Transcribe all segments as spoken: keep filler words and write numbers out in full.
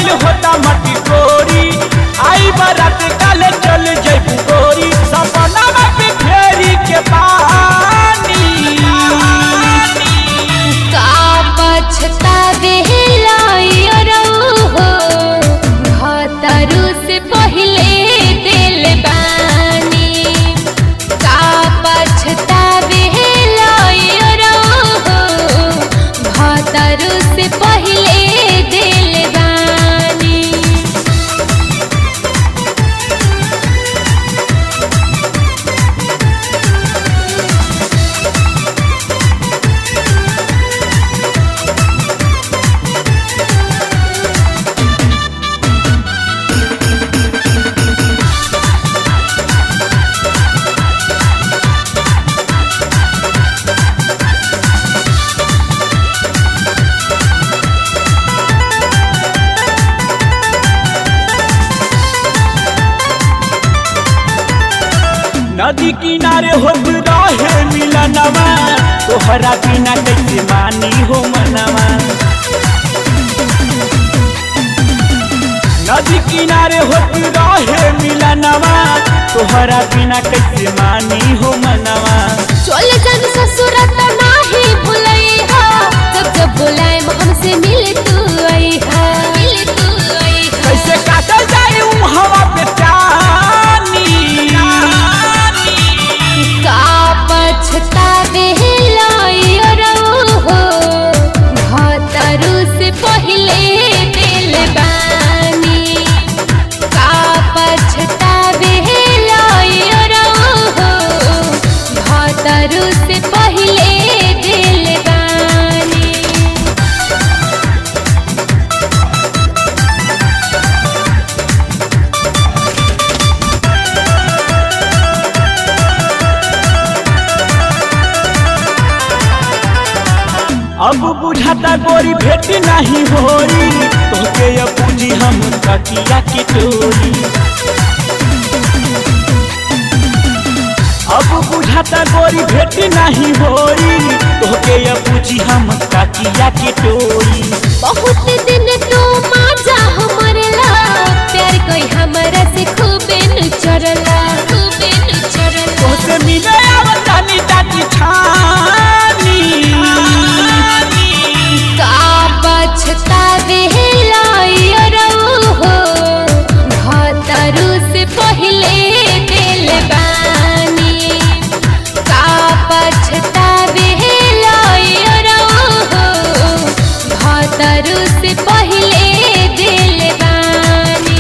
गइल होता मटी कोरी आई बारात काले चल जइबू गोरी सपना में फेरी के पानी का पछतावे लाइरो हो भतरू से पहले दिल बानी का पछतावे लाइरो हो भतरू से पहले दिल बानी नदी किनारे होत रहे मिलनवा तोहरा बिना कैसे मानी हो मनवा नदी किनारे होत रहे मिलनवा तोहरा बिना कैसे मानी हो मनवा चल जन ससुर त नाही भुलई हा जब जब बुलाए हमसे मिल तू आई हा मिल तू आई हा कैसे काटल जाए ऊ हवा पे चानी का पछतावे लाइरो हो भतरू से पहले दिल बानी का पछतावे लाइरो हो भतरू से पहले दिल बानी अब बुझाता गोरी भेट नहीं होरी तोके अब पूजी हम तकिया की टोरी अब बुझाता गोरी भेट नहीं होरी तोके अब पूजी हम तकिया की टोरी बहुत दिन तू माजा हमरे ला प्यार कोई हमरा से खूबे न चरला खूबे न चरला तोसे मिले आवतानी दादी छानी का पछतावे लाइरो हो भतरू से पहले दिल बानी का पछतावे लाइरो हो भतरू से पहले दिल बानी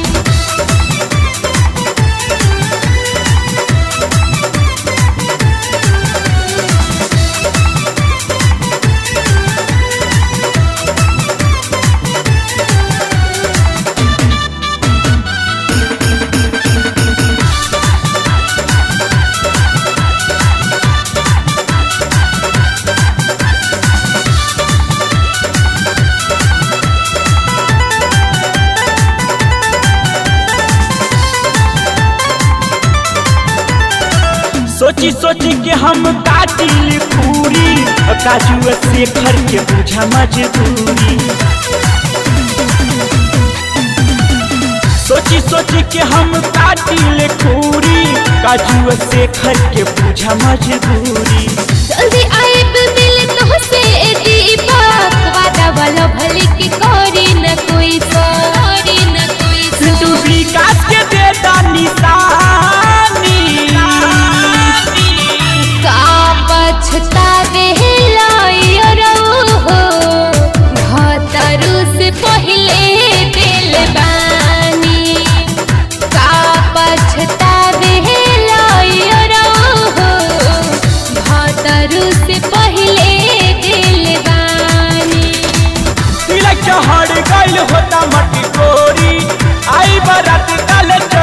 सोची सोची के हम काटिल पूरी काजू से घर के बुझा मजबूरी सोची सोची के हम काटिल पूरी काजू से घर के बुझा मजबूरी जल्दी आइब मिल तोहसे दीपक वादा वाला भले की कोरी न कोई कोरी न कोई सिंधु विकास के देता निशानी का पछतावे लाइरो हो भतरू से पहले दिल बानी का पछतावे लाइरो हो भतरू से पहले दिल बानी तिलक चढ़ गइल होता मटी कोरी आई बारात काले